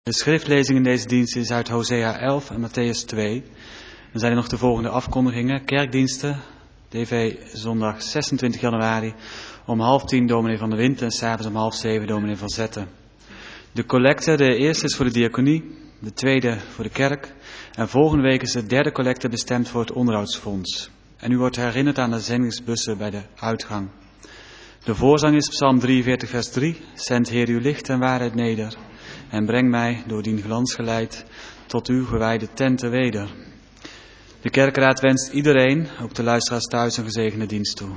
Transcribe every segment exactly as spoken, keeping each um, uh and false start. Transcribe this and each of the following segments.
De schriftlezing in deze dienst is uit Hosea elf en Matthäus twee. Dan zijn er nog de volgende afkondigingen. Kerkdiensten, D V zondag zesentwintig januari om half tien dominee Van der Wind en s'avonds om half zeven dominee Van Zetten. De collecte, de eerste is voor de diaconie, de tweede voor de kerk. En volgende week is de derde collecte bestemd voor het onderhoudsfonds. En u wordt herinnerd aan de zendingsbussen bij de uitgang. De voorzang is Psalm drieënveertig vers drie. Zend Heer uw licht en waarheid neder. En breng mij, door dien glans geleid, tot uw gewijde tenten weder. De kerkraad wenst iedereen, ook de luisteraars thuis, een gezegende dienst toe.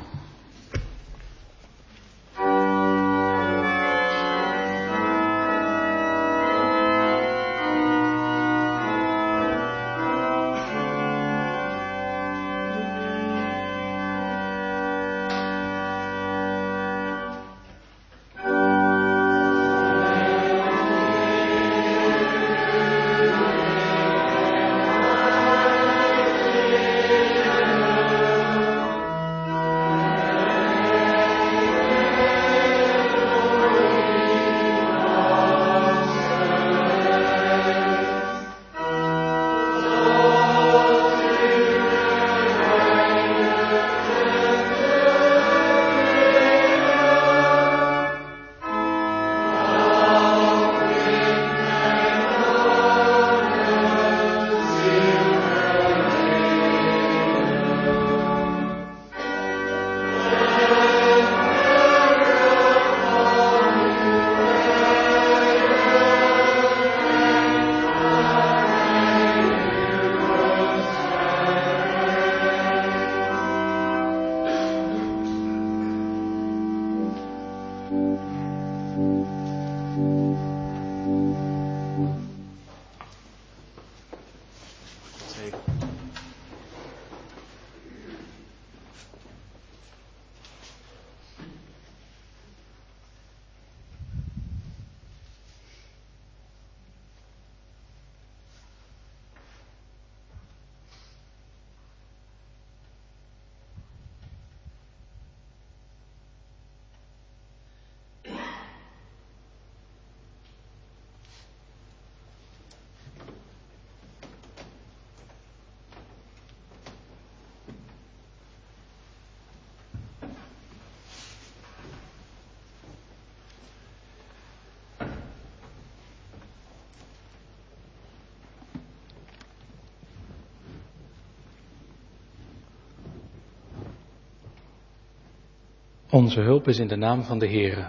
Onze hulp is in de naam van de Heere,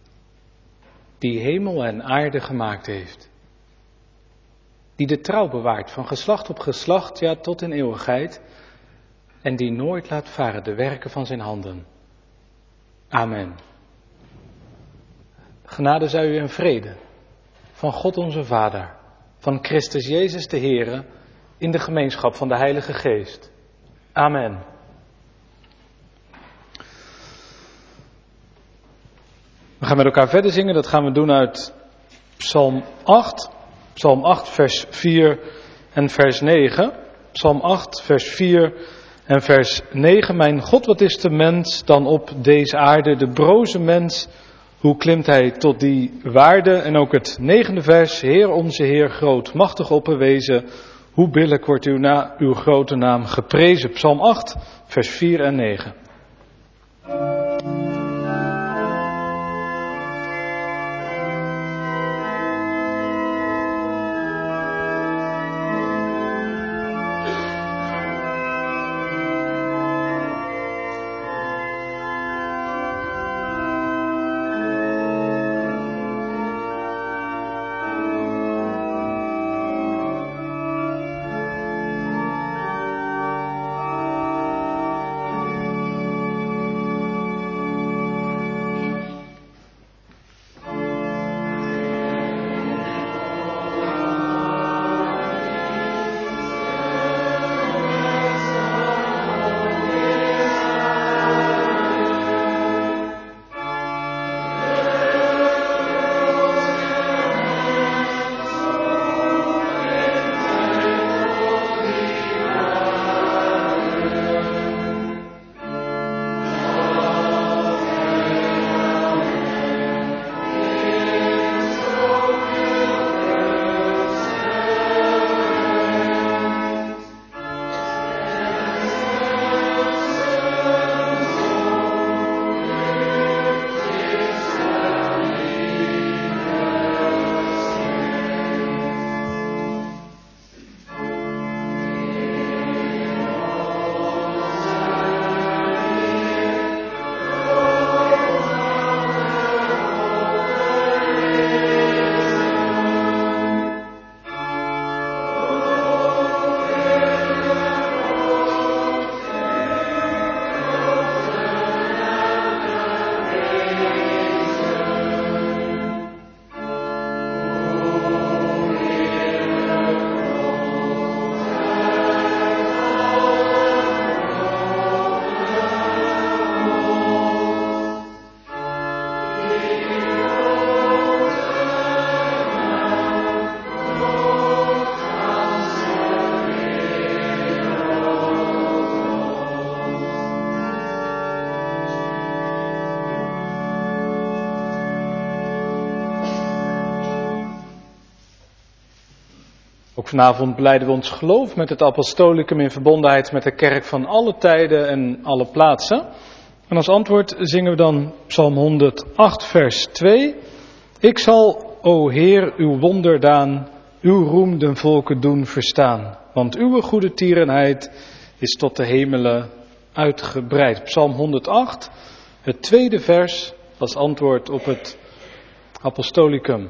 die hemel en aarde gemaakt heeft, die de trouw bewaart van geslacht op geslacht, ja tot in eeuwigheid, en die nooit laat varen de werken van zijn handen. Amen. Genade zij u en vrede van God onze Vader, van Christus Jezus de Heere, in de gemeenschap van de Heilige Geest. Amen. We gaan met elkaar verder zingen, dat gaan we doen uit Psalm acht, Psalm acht vers vier en vers negen. Psalm acht vers vier en vers negen. Mijn God, wat is de mens dan op deze aarde, de broze mens, hoe klimt hij tot die waarde? En ook het negende vers, Heer onze Heer, groot, machtig opperwezen, hoe billijk wordt uw, na, uw grote naam geprezen. Psalm acht vers vier en negen. Ook vanavond belijden we ons geloof met het apostolicum in verbondenheid met de kerk van alle tijden en alle plaatsen. En als antwoord zingen we dan Psalm honderdacht vers twee. Ik zal, o Heer, uw wonderdaan, uw roem den volken doen verstaan. Want uw goede tierenheid is tot de hemelen uitgebreid. Psalm honderdacht, het tweede vers als antwoord op het apostolicum.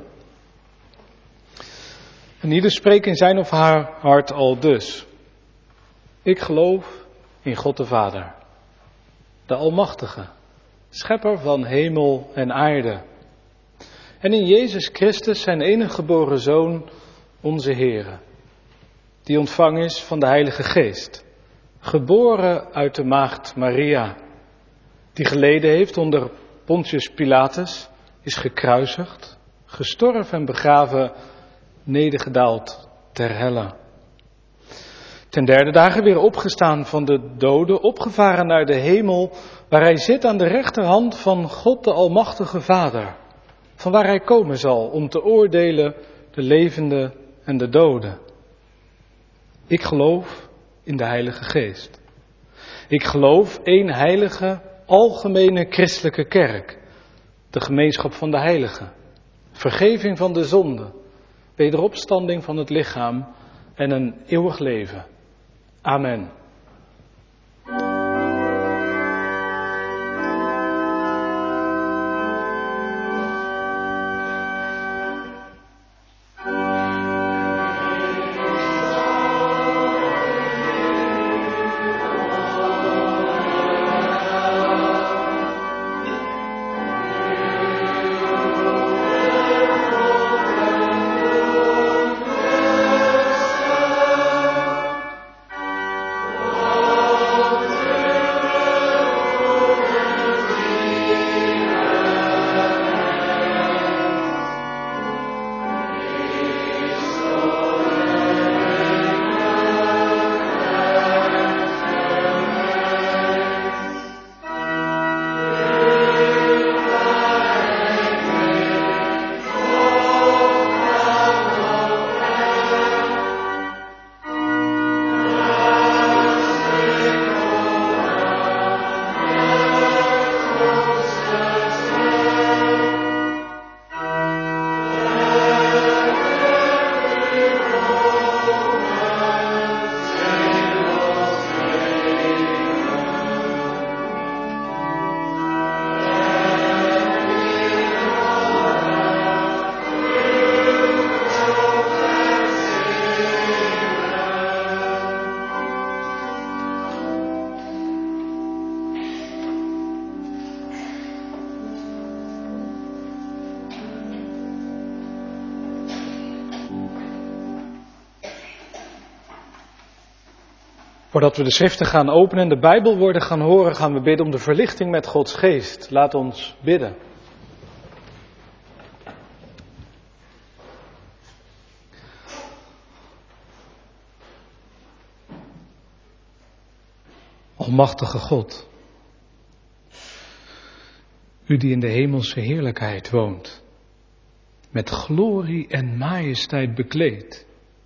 En ieder spreekt in zijn of haar hart al dus. Ik geloof in God de Vader, de Almachtige, schepper van hemel en aarde. En in Jezus Christus, zijn enige geboren Zoon, onze Heere, die ontvangen is van de Heilige Geest, geboren uit de maagd Maria, die geleden heeft onder Pontius Pilatus, is gekruisigd, gestorven en begraven, nedergedaald ter helle. Ten derde dagen weer opgestaan van de doden, opgevaren naar de hemel, waar hij zit aan de rechterhand van God de Almachtige Vader, van waar hij komen zal om te oordelen de levenden en de doden. Ik geloof in de Heilige Geest. Ik geloof één heilige, algemene christelijke kerk, de gemeenschap van de heiligen, vergeving van de zonde, wederopstanding van het lichaam en een eeuwig leven. Amen. Voordat we de schriften gaan openen en de Bijbelwoorden gaan horen, gaan we bidden om de verlichting met Gods geest. Laat ons bidden. Almachtige God, u die in de hemelse heerlijkheid woont, met glorie en majesteit bekleed,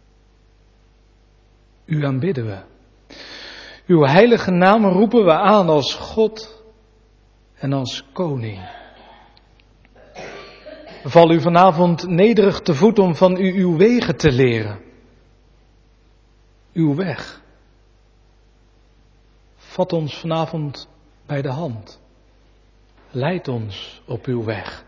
u aanbidden we. Uw heilige naam roepen we aan als God en als koning. We vallen u vanavond nederig te voet om van u uw wegen te leren. Uw weg. Vat ons vanavond bij de hand. Leid ons op uw weg.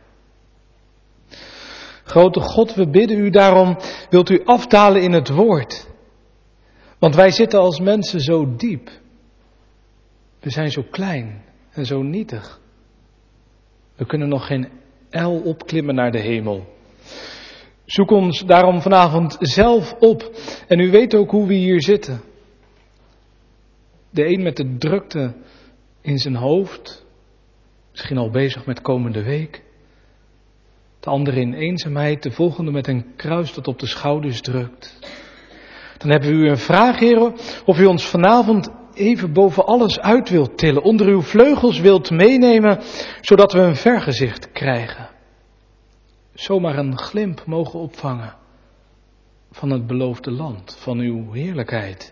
Grote God, we bidden u daarom, wilt u afdalen in het woord. Want wij zitten als mensen zo diep. We zijn zo klein en zo nietig. We kunnen nog geen el opklimmen naar de hemel. Zoek ons daarom vanavond zelf op. En u weet ook hoe we hier zitten. De een met de drukte in zijn hoofd. Misschien al bezig met komende week. De ander in eenzaamheid. De volgende met een kruis dat op de schouders drukt. Dan hebben we u een vraag, Heer, of u ons vanavond even boven alles uit wilt tillen, onder uw vleugels wilt meenemen, zodat we een vergezicht krijgen. Zomaar een glimp mogen opvangen van het beloofde land, van uw heerlijkheid.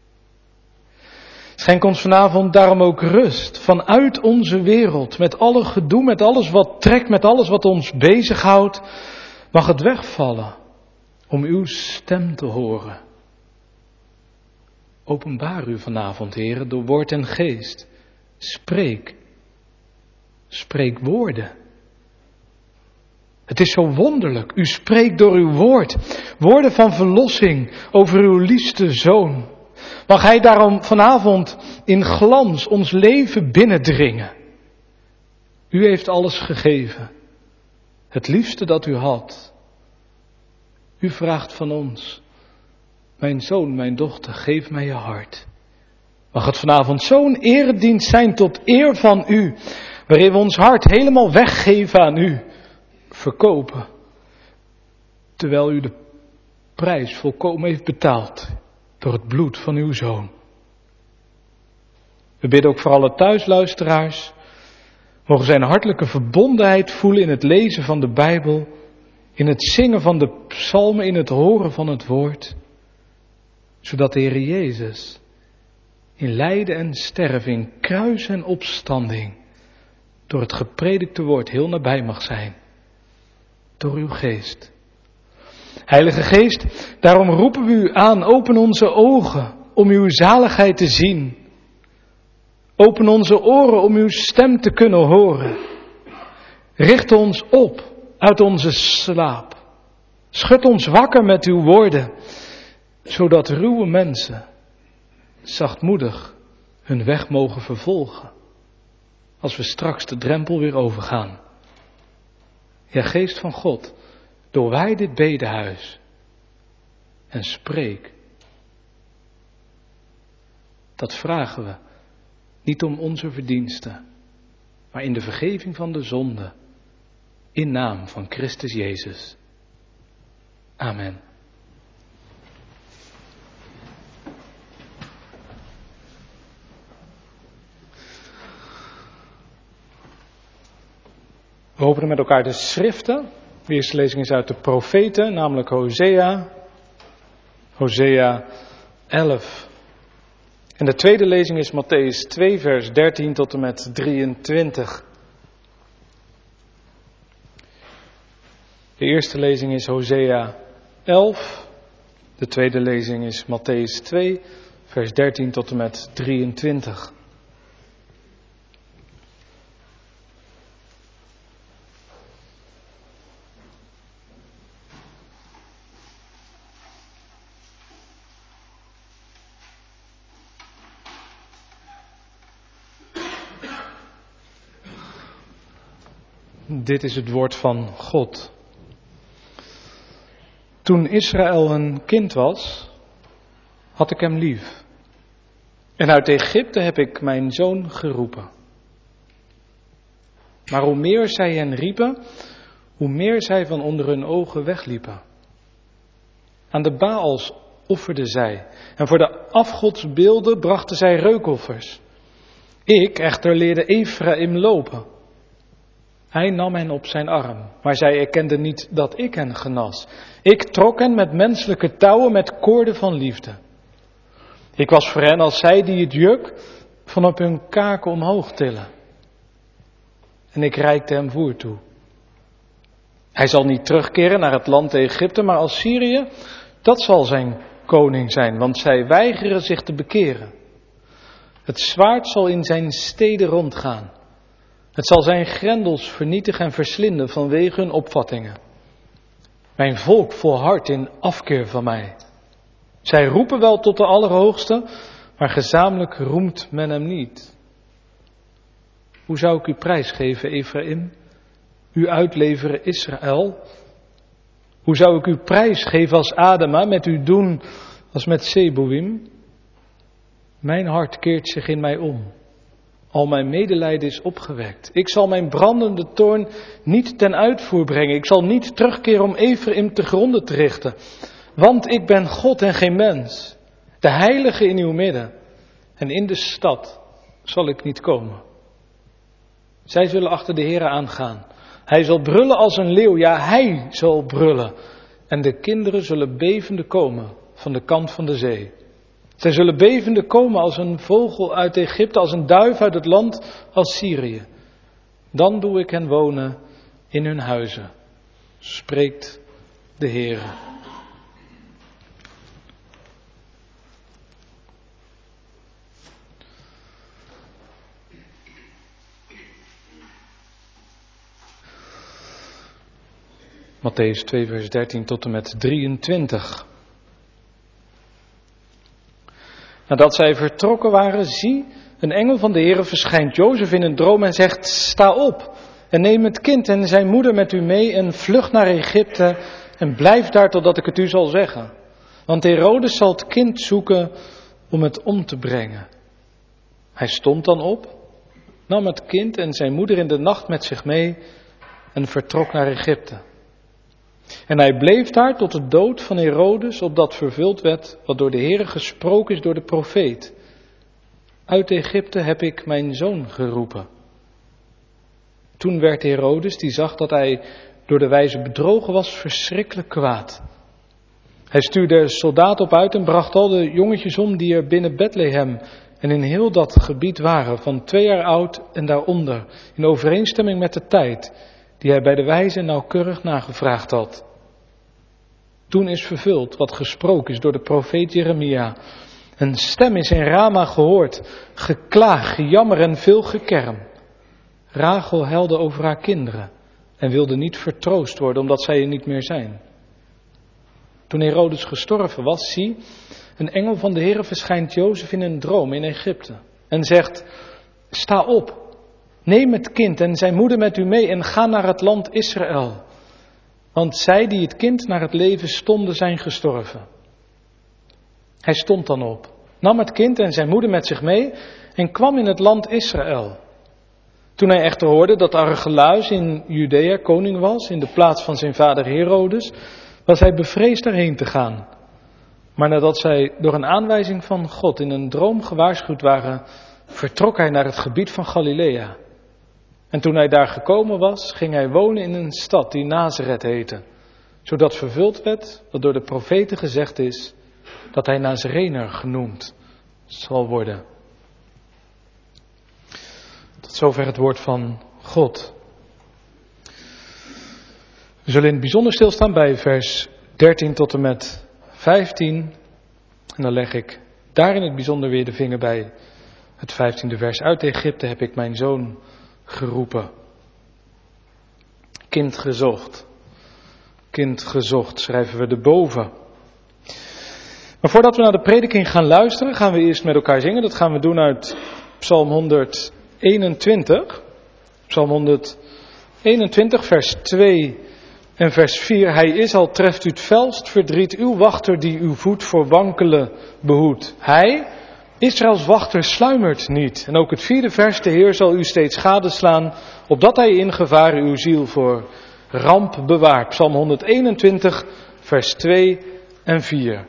Schenk ons vanavond daarom ook rust vanuit onze wereld, met alle gedoe, met alles wat trekt, met alles wat ons bezighoudt. Mag het wegvallen om uw stem te horen. Openbaar u vanavond, Heere, door woord en geest. Spreek. Spreek woorden. Het is zo wonderlijk. U spreekt door uw woord. Woorden van verlossing over uw liefste zoon. Mag hij daarom vanavond in glans ons leven binnendringen. U heeft alles gegeven. Het liefste dat u had. U vraagt van ons. Mijn zoon, mijn dochter, geef mij je hart. Mag het vanavond zo'n eredienst zijn tot eer van u. Waarin we ons hart helemaal weggeven aan u. Verkopen. Terwijl u de prijs volkomen heeft betaald. Door het bloed van uw zoon. We bidden ook voor alle thuisluisteraars. Mogen zij een hartelijke verbondenheid voelen in het lezen van de Bijbel. In het zingen van de psalmen, in het horen van het woord. Zodat de Heer Jezus in lijden en sterven, in kruis en opstanding, door het gepredikte woord heel nabij mag zijn. Door uw geest. Heilige Geest, daarom roepen we u aan, open onze ogen om uw zaligheid te zien. Open onze oren om uw stem te kunnen horen. Richt ons op uit onze slaap. Schud ons wakker met uw woorden, zodat ruwe mensen zachtmoedig hun weg mogen vervolgen. Als we straks de drempel weer overgaan. Ja, Geest van God, doorwaai dit bedehuis en spreek. Dat vragen we, niet om onze verdiensten, maar in de vergeving van de zonde, in naam van Christus Jezus. Amen. We openen met elkaar de schriften. De eerste lezing is uit de profeten, namelijk Hosea. Hosea elf. En de tweede lezing is Mattheüs twee, vers dertien tot en met drieëntwintig. De eerste lezing is Hosea elf. De tweede lezing is Mattheüs twee, vers dertien tot en met drieëntwintig. Dit is het woord van God. Toen Israël een kind was, had ik hem lief. En uit Egypte heb ik mijn zoon geroepen. Maar hoe meer zij hen riepen, hoe meer zij van onder hun ogen wegliepen. Aan de Baals offerden zij. En voor de afgodsbeelden brachten zij reukoffers. Ik echter leerde Ephraim lopen. Hij nam hen op zijn arm, maar zij erkenden niet dat ik hen genas. Ik trok hen met menselijke touwen, met koorden van liefde. Ik was voor hen als zij die het juk van op hun kaken omhoog tillen. En ik reikte hem voer toe. Hij zal niet terugkeren naar het land Egypte, maar Assyrië, dat zal zijn koning zijn, want zij weigeren zich te bekeren. Het zwaard zal in zijn steden rondgaan. Het zal zijn grendels vernietigen en verslinden vanwege hun opvattingen. Mijn volk volhardt in afkeer van mij. Zij roepen wel tot de Allerhoogste, maar gezamenlijk roemt men hem niet. Hoe zou ik u prijsgeven, Ephraim? U uitleveren, Israël? Hoe zou ik u prijsgeven als Adama, met u doen als met Zeboïm? Mijn hart keert zich in mij om. Al mijn medelijden is opgewekt. Ik zal mijn brandende toorn niet ten uitvoer brengen. Ik zal niet terugkeren om Ephraim te gronden te richten. Want ik ben God en geen mens. De heilige in uw midden. En in de stad zal ik niet komen. Zij zullen achter de Heere aangaan. Hij zal brullen als een leeuw. Ja, hij zal brullen. en de kinderen zullen bevende komen van de kant van de zee. Zij zullen bevende komen als een vogel uit Egypte, als een duif uit het land als Syrië. Dan doe ik hen wonen in hun huizen, spreekt de Heere. Mattheüs twee vers dertien tot en met drieëntwintig. Nadat zij vertrokken waren, zie, een engel van de Heere verschijnt Jozef in een droom en zegt: sta op en neem het kind en zijn moeder met u mee en vlucht naar Egypte en blijf daar totdat ik het u zal zeggen. Want Herodes zal het kind zoeken om het om te brengen. Hij stond dan op, nam het kind en zijn moeder in de nacht met zich mee en vertrok naar Egypte. En hij bleef daar tot de dood van Herodes, opdat vervuld werd wat door de Heere gesproken is door de profeet. Uit Egypte heb ik mijn zoon geroepen. Toen werd Herodes, die zag dat hij door de wijze bedrogen was, verschrikkelijk kwaad. Hij stuurde soldaten op uit en bracht al de jongetjes om die er binnen Bethlehem en in heel dat gebied waren, van twee jaar oud en daaronder, in overeenstemming met de tijd die hij bij de wijze nauwkeurig nagevraagd had. Toen is vervuld wat gesproken is door de profeet Jeremia. Een stem is in Rama gehoord, geklaag, gejammer en veel gekerm. Rachel huilde over haar kinderen en wilde niet vertroost worden omdat zij er niet meer zijn. Toen Herodes gestorven was, zie, een engel van de Heere verschijnt Jozef in een droom in Egypte en zegt: sta op, neem het kind en zijn moeder met u mee en ga naar het land Israël. Want zij die het kind naar het leven stonden, zijn gestorven. Hij stond dan op, nam het kind en zijn moeder met zich mee en kwam in het land Israël. Toen hij echter hoorde dat Archelaus in Judea koning was, in de plaats van zijn vader Herodes, was hij bevreesd daarheen te gaan. Maar nadat zij door een aanwijzing van God in een droom gewaarschuwd waren, vertrok hij naar het gebied van Galilea. En toen hij daar gekomen was, ging hij wonen in een stad die Nazareth heette, zodat vervuld werd wat door de profeten gezegd is, dat hij Nazarener genoemd zal worden. Tot zover het woord van God. We zullen in het bijzonder stilstaan bij vers dertien tot en met vijftien. En dan leg ik daar in het bijzonder weer de vinger bij het vijftiende vers. Uit Egypte heb ik mijn zoon geroepen. Kind gezocht. Kind gezocht, schrijven we erboven. Maar voordat we naar de prediking gaan luisteren, gaan we eerst met elkaar zingen. Dat gaan we doen uit Psalm honderdeenentwintig. Psalm honderdeenentwintig, vers twee en vers vier. Hij is al treft u het felst verdriet, uw wachter die uw voet voor wankelen behoedt. Hij, Israëls wachter, sluimert niet. En ook het vierde vers, de Heer zal u steeds gadeslaan, opdat hij in gevaar uw ziel voor ramp bewaart. Psalm honderdeenentwintig, vers twee en vier.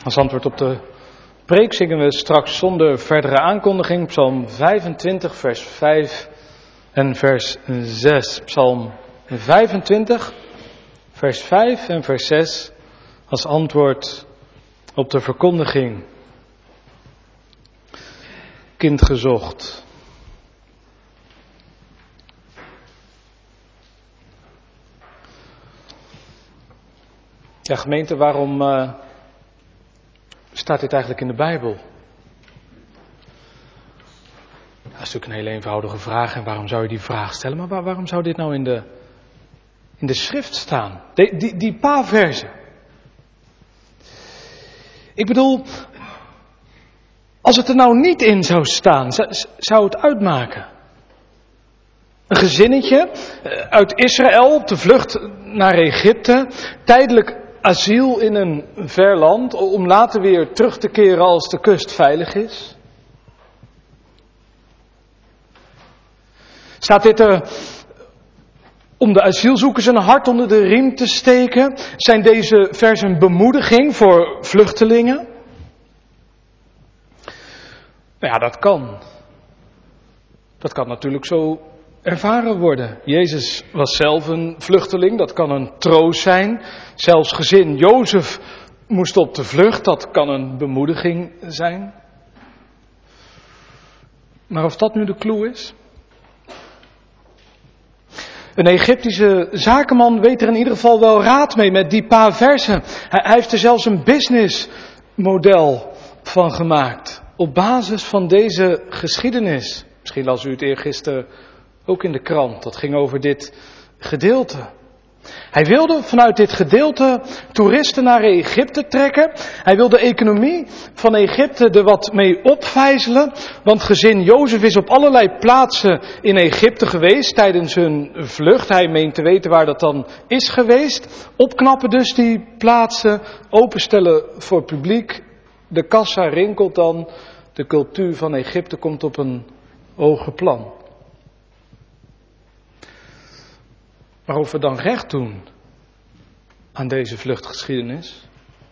Als antwoord op de preek zingen we straks zonder verdere aankondiging Psalm vijfentwintig, vers vijf en vers zes. Psalm vijfentwintig, vers vijf en vers zes als antwoord op de verkondiging. Kind gezocht. Ja, gemeente, waarom uh, staat dit eigenlijk in de Bijbel? Dat is natuurlijk een hele eenvoudige vraag. En waarom zou je die vraag stellen? Maar waar, waarom zou dit nou in de, in de schrift staan? Die, die, die paar versen. Ik bedoel, als het er nou niet in zou staan, zou, zou het uitmaken? Een gezinnetje uit Israël op de vlucht naar Egypte, tijdelijk asiel in een ver land, om later weer terug te keren als de kust veilig is. Staat dit er om de asielzoekers een hart onder de riem te steken? Zijn deze versen een bemoediging voor vluchtelingen? Nou ja, dat kan. Dat kan natuurlijk zo ervaren worden. Jezus was zelf een vluchteling, dat kan een troost zijn. Zelfs gezin Jozef moest op de vlucht, dat kan een bemoediging zijn. Maar of dat nu de clue is? Een Egyptische zakenman weet er in ieder geval wel raad mee met die paar versen. Hij heeft er zelfs een businessmodel van gemaakt. Op basis van deze geschiedenis. Misschien las u het eergisteren ook in de krant. Dat ging over dit gedeelte. Hij wilde vanuit dit gedeelte toeristen naar Egypte trekken. Hij wilde de economie van Egypte er wat mee opvijzelen. Want gezin Jozef is op allerlei plaatsen in Egypte geweest tijdens hun vlucht. Hij meent te weten waar dat dan is geweest. Opknappen dus die plaatsen. Openstellen voor publiek. De kassa rinkelt dan. De cultuur van Egypte komt op een hoger plan. Maar of we dan recht doen aan deze vluchtgeschiedenis?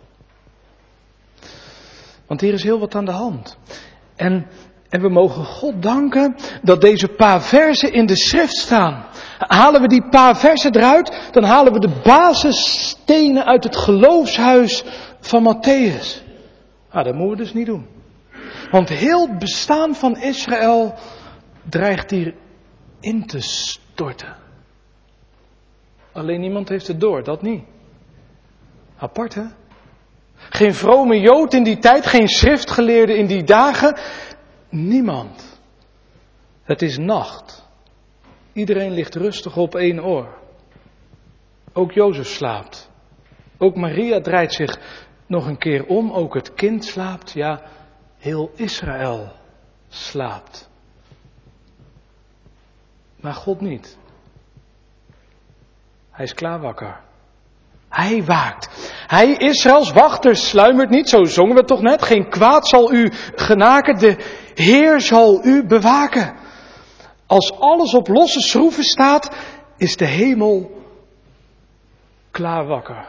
Want hier is heel wat aan de hand. En, en we mogen God danken dat deze paar versen in de schrift staan. Halen we die paar versen eruit, dan halen we de basisstenen uit het geloofshuis van Mattheüs. Nou, dat moeten we dus niet doen. Want heel het bestaan van Israël dreigt hier in te storten. Alleen niemand heeft het door, dat niet. Apart, hè? Geen vrome Jood in die tijd, geen schriftgeleerde in die dagen. Niemand. Het is nacht. Iedereen ligt rustig op één oor. Ook Jozef slaapt. Ook Maria draait zich nog een keer om. Ook het kind slaapt. Ja, heel Israël slaapt. Maar God niet. Hij is klaar wakker. Hij waakt. Hij, Israëls wachter, sluimert niet. Zo zongen we toch net. Geen kwaad zal u genaken. De Heer zal u bewaken. Als alles op losse schroeven staat, is de hemel klaar wakker.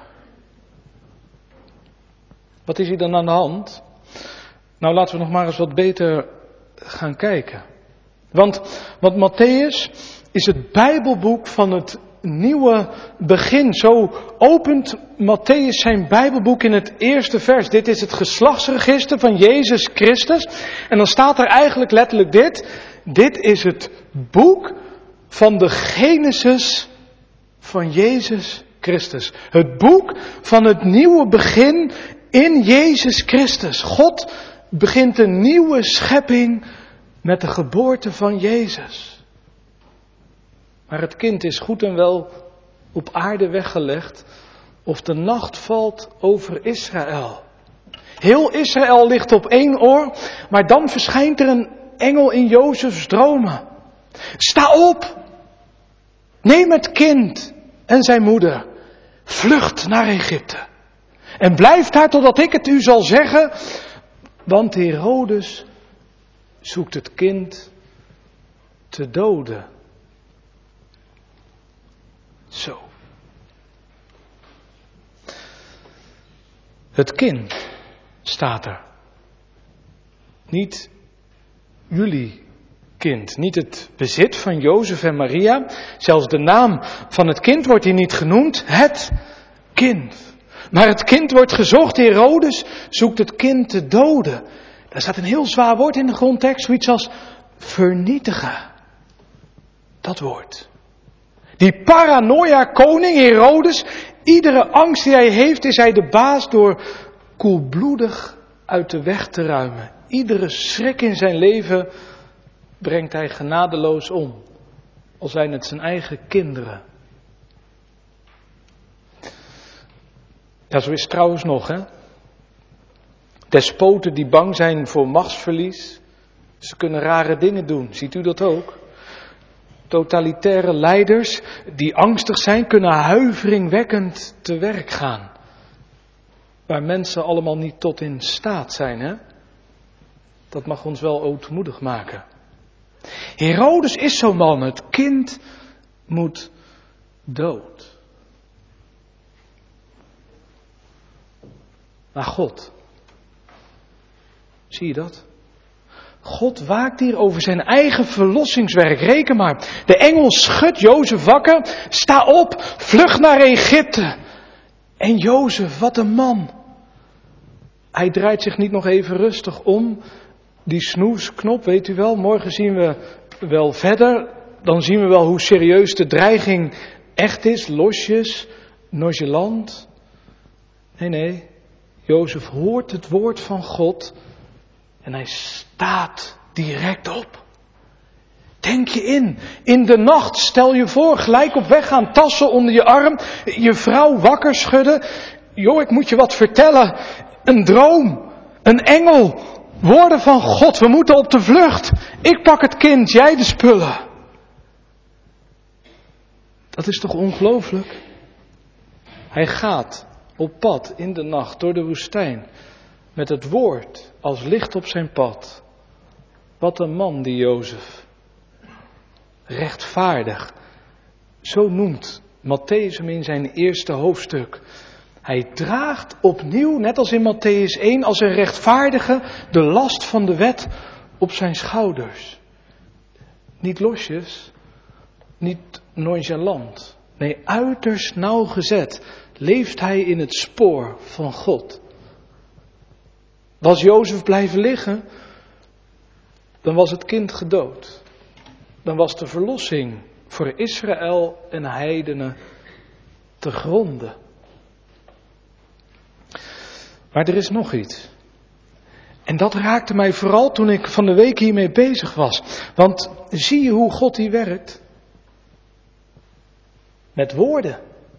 Wat is hier dan aan de hand? Nou, laten we nog maar eens wat beter gaan kijken. Want, want Mattheüs is het Bijbelboek van het nieuwe begin. Zo opent Mattheüs zijn Bijbelboek in het eerste vers. Dit is het geslachtsregister van Jezus Christus. En dan staat er eigenlijk letterlijk dit. Dit is het boek van de Genesis van Jezus Christus. Het boek van het nieuwe begin in Jezus Christus. God begint een nieuwe schepping met de geboorte van Jezus. Maar het kind is goed en wel op aarde weggelegd, of de nacht valt over Israël. Heel Israël ligt op één oor, maar dan verschijnt er een engel in Jozefs dromen. Sta op! Neem het kind en zijn moeder. Vlucht naar Egypte. En blijf daar totdat ik het u zal zeggen, want Herodes zoekt het kind te doden. Zo. Het kind. staat er. Niet jullie kind, niet het bezit van Jozef en Maria. Zelfs de naam van het kind wordt hier niet genoemd. Het kind. Maar het kind wordt gezocht. Herodes zoekt het kind te doden. Daar staat een heel zwaar woord in de grondtekst. Zoiets als vernietigen. Dat woord. Die paranoia koning Herodes. Iedere angst die hij heeft is hij de baas door koelbloedig uit de weg te ruimen. Iedere schrik in zijn leven brengt hij genadeloos om. Al zijn het zijn eigen kinderen. Ja, zo is het trouwens nog, hè. Despoten die bang zijn voor machtsverlies. Ze kunnen rare dingen doen. Ziet u dat ook? Totalitaire leiders die angstig zijn, kunnen huiveringwekkend te werk gaan. Waar mensen allemaal niet tot in staat zijn, hè. Dat mag ons wel ootmoedig maken. Herodes is zo'n man. Het kind moet dood. Maar God. Zie je dat? God waakt hier over zijn eigen verlossingswerk. Reken maar. De engel schudt Jozef wakker. Sta op, vlug naar Egypte. En Jozef, wat een man. Hij draait zich niet nog even rustig om. Die snoesknop, weet u wel. Morgen zien we wel verder. Dan zien we wel hoe serieus de dreiging echt is. Losjes, nonchalant. Nee, nee. Jozef hoort het woord van God. En hij staat direct op. Denk je in. In de nacht, stel je voor, gelijk op weg gaan, tassen onder je arm. Je vrouw wakker schudden. Joh, ik moet je wat vertellen. Een droom. Een engel. Woorden van God, we moeten op de vlucht. Ik pak het kind, jij de spullen. Dat is toch ongelooflijk? Hij gaat op pad in de nacht door de woestijn. Met het woord als licht op zijn pad. Wat een man die Jozef. Rechtvaardig. Zo noemt Mattheüs hem in zijn eerste hoofdstuk. Hij draagt opnieuw, net als in Mattheüs één, als een rechtvaardige de last van de wet op zijn schouders. Niet losjes, niet nonchalant. Nee, uiterst nauwgezet leeft hij in het spoor van God. Was Jozef blijven liggen, dan was het kind gedood. Dan was de verlossing voor Israël en heidenen te gronden. Maar er is nog iets. En dat raakte mij vooral toen ik van de week hiermee bezig was. Want zie je hoe God hier werkt? Met woorden.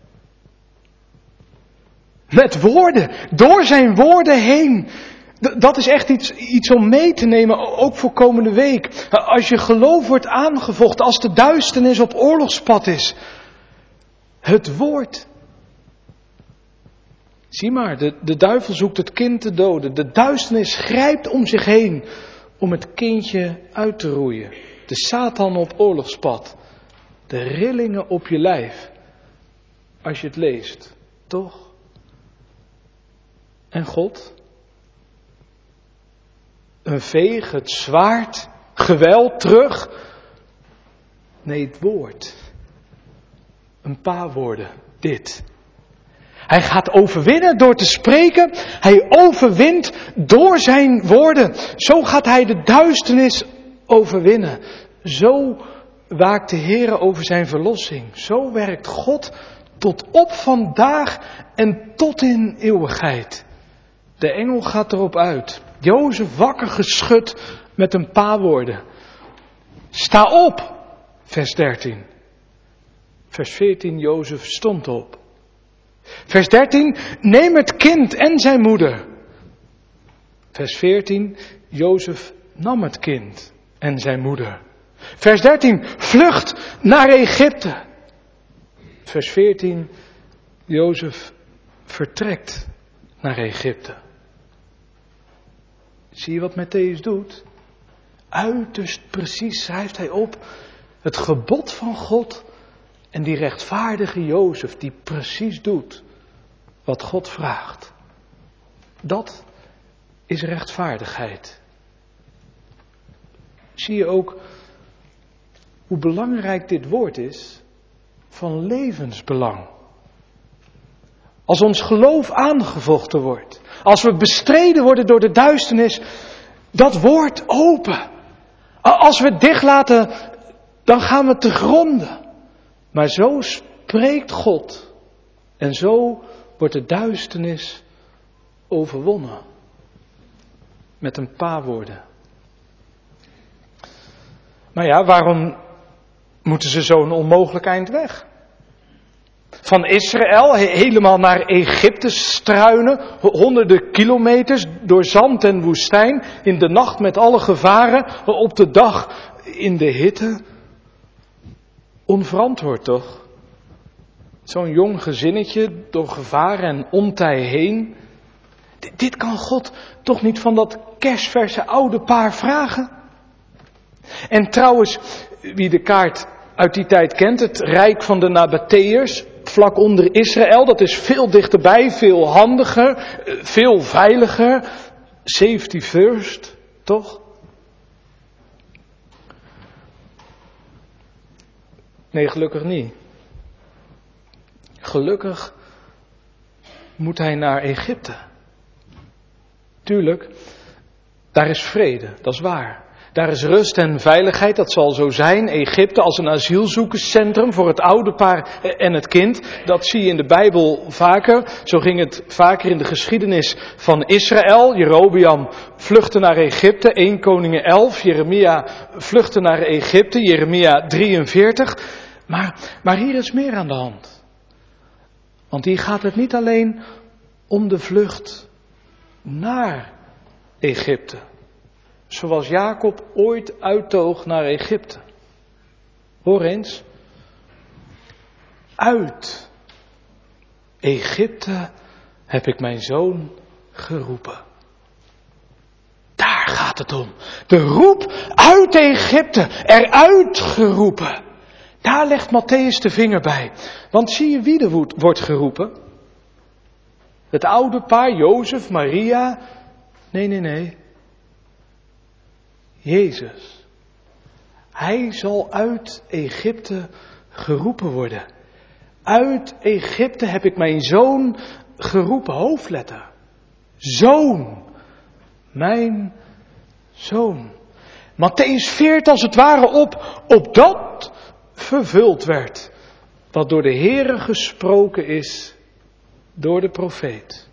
Met woorden. Door zijn woorden heen. D- dat is echt iets, iets om mee te nemen, ook voor komende week. Als je geloof wordt aangevochten, als de duisternis op oorlogspad is. Het woord. Zie maar, de, de duivel zoekt het kind te doden. De duisternis grijpt om zich heen om het kindje uit te roeien. De Satan op oorlogspad. De rillingen op je lijf. Als je het leest, toch? En God? Een veeg, het zwaard, geweld terug. Nee, het woord. Een paar woorden, dit. Hij gaat overwinnen door te spreken. Hij overwint door zijn woorden. Zo gaat hij de duisternis overwinnen. Zo waakt de Heer over zijn verlossing. Zo werkt God tot op vandaag en tot in eeuwigheid. De engel gaat erop uit. Jozef wakker geschud met een paar woorden. Sta op, vers dertien. Vers veertien, Jozef stond op. Vers dertien, neem het kind en zijn moeder. Vers veertien, Jozef nam het kind en zijn moeder. Vers dertien, vlucht naar Egypte. Vers veertien, Jozef vertrekt naar Egypte. Zie je wat Mattheüs doet? Uiterst precies schrijft hij op het gebod van God en die rechtvaardige Jozef die precies doet wat God vraagt. Dat is rechtvaardigheid. Zie je ook hoe belangrijk dit woord is van levensbelang. Als ons geloof aangevochten wordt, als we bestreden worden door de duisternis, dat woord open. Als we het dicht laten, dan gaan we te gronden. Maar zo spreekt God en zo wordt de duisternis overwonnen. Met een paar woorden. Maar ja, waarom moeten ze zo'n onmogelijk eind weg? Van Israël helemaal naar Egypte struinen, honderden kilometers door zand en woestijn, in de nacht met alle gevaren, op de dag in de hitte. Onverantwoord toch? Zo'n jong gezinnetje door gevaar en ontij heen. D- dit kan God toch niet van dat kersverse oude paar vragen? En trouwens, wie de kaart uit die tijd kent, het rijk van de Nabateërs, vlak onder Israël, dat is veel dichterbij, veel handiger, veel veiliger. Safety first, toch? Nee, gelukkig niet. Gelukkig moet hij naar Egypte. Tuurlijk, daar is vrede, dat is waar. Daar is rust en veiligheid, dat zal zo zijn. Egypte als een asielzoekerscentrum voor het oude paar en het kind. Dat zie je in de Bijbel vaker. Zo ging het vaker in de geschiedenis van Israël. Jerobeam vluchtte naar Egypte, Eerste Koningen elf. Jeremia vluchtte naar Egypte, Jeremia drieënveertig. Maar, maar hier is meer aan de hand. Want hier gaat het niet alleen om de vlucht naar Egypte. Zoals Jacob ooit uittoog naar Egypte. Hoor eens. Uit Egypte heb ik mijn zoon geroepen. Daar gaat het om. De roep uit Egypte, eruit geroepen. Daar legt Mattheüs de vinger bij. Want zie je wie er wordt geroepen? Het oude paar, Jozef, Maria? Nee, nee, nee. Jezus. Hij zal uit Egypte geroepen worden. Uit Egypte heb ik mijn zoon geroepen, hoofdletter. Zoon. Mijn zoon. Mattheüs veert als het ware op, opdat vervuld werd. Wat door de Heere gesproken is door de profeet.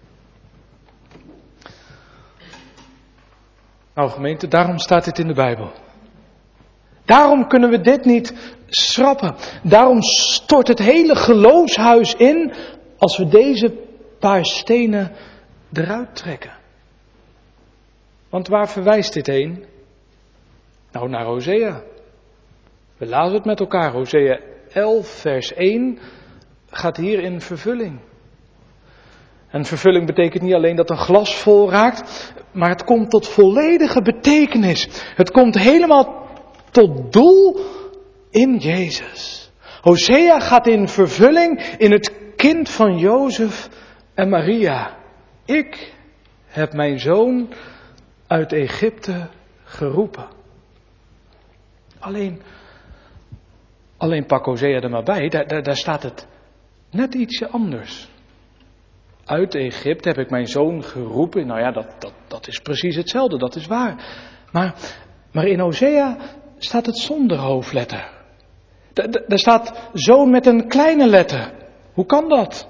Nou gemeente, daarom staat dit in de Bijbel. Daarom kunnen we dit niet schrappen. Daarom stort het hele geloofshuis in als we deze paar stenen eruit trekken. Want waar verwijst dit heen? Nou, naar Hosea. We lazen het met elkaar. Hosea elf vers één gaat hier in vervulling. En vervulling betekent niet alleen dat een glas vol raakt, maar het komt tot volledige betekenis. Het komt helemaal tot doel in Jezus. Hosea gaat in vervulling in het kind van Jozef en Maria. Ik heb mijn zoon uit Egypte geroepen. Alleen, alleen pak Hosea er maar bij, daar, daar, daar staat het net ietsje anders. Uit Egypte heb ik mijn zoon geroepen. Nou ja, dat, dat, dat is precies hetzelfde, dat is waar. Maar, maar in Hosea staat het zonder hoofdletter. Daar staat zoon met een kleine letter. Hoe kan dat?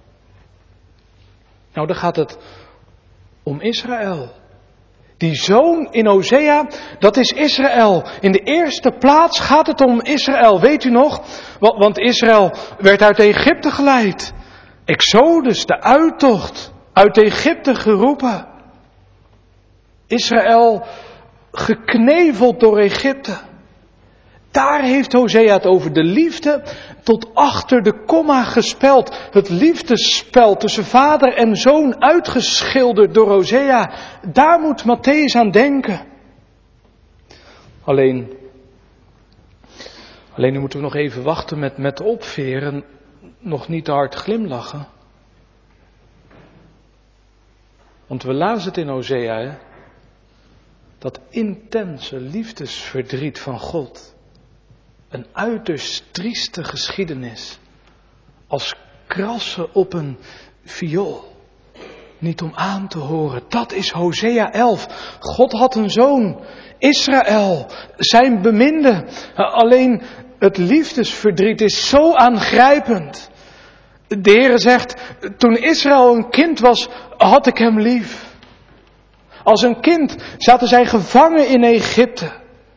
Nou, dan gaat het om Israël. Die zoon in Hosea, dat is Israël. In de eerste plaats gaat het om Israël. Weet u nog? Want Israël werd uit Egypte geleid. Exodus, de uittocht, uit Egypte geroepen. Israël gekneveld door Egypte. Daar heeft Hosea het over de liefde tot achter de komma gespeld. Het liefdesspel tussen vader en zoon uitgeschilderd door Hosea. Daar moet Mattheüs aan denken. Alleen, alleen nu moeten we nog even wachten met, met opveren. Nog niet te hard glimlachen. Want we lazen het in Hosea, hè? Dat intense liefdesverdriet van God. Een uiterst trieste geschiedenis. Als krassen op een viool. Niet om aan te horen. Dat is Hosea elf. God had een zoon. Israël. Zijn beminde. Alleen het liefdesverdriet is zo aangrijpend. De Heere zegt, toen Israël een kind was, had ik hem lief. Als een kind zaten zij gevangen in Egypte.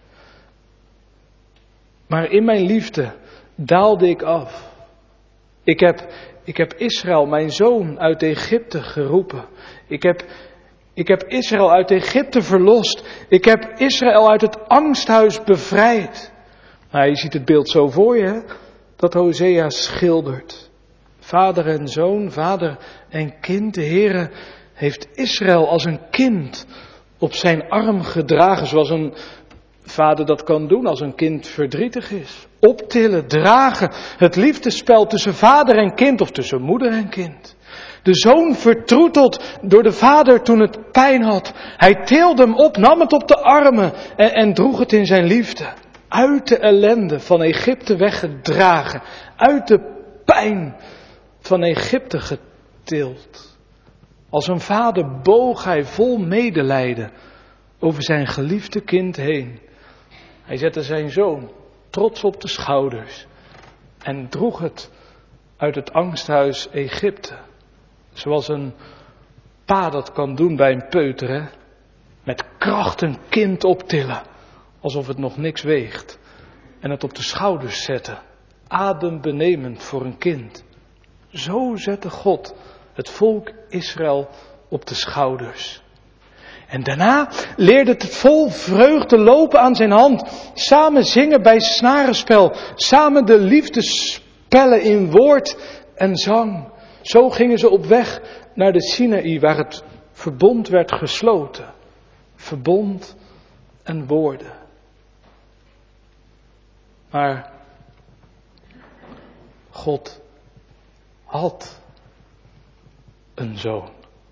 Maar in mijn liefde daalde ik af. Ik heb, ik heb Israël, mijn zoon, uit Egypte geroepen. Ik heb, ik heb Israël uit Egypte verlost. Ik heb Israël uit het angsthuis bevrijd. Maar je ziet het beeld zo voor je, hè? Dat Hosea schildert. Vader en zoon, vader en kind. De Heere heeft Israël als een kind op zijn arm gedragen, zoals een vader dat kan doen als een kind verdrietig is. Optillen, dragen, het liefdespel tussen vader en kind of tussen moeder en kind. De zoon vertroeteld door de vader toen het pijn had. Hij tilde hem op, nam het op de armen en, en droeg het in zijn liefde. Uit de ellende van Egypte weggedragen, uit de pijn van Egypte getild. Als een vader boog hij vol medelijden over zijn geliefde kind heen. Hij zette zijn zoon trots op de schouders en droeg het uit het angsthuis Egypte. Zoals een pa dat kan doen bij een peuter, hè? Met kracht een kind optillen, alsof het nog niks weegt. En het op de schouders zetten, adembenemend voor een kind. Zo zette God het volk Israël op de schouders. En daarna leerde het vol vreugde lopen aan zijn hand. Samen zingen bij snarenspel. Samen de liefdespellen in woord en zang. Zo gingen ze op weg naar de Sinaï waar het verbond werd gesloten. Verbond en woorden. Maar God had een zoon.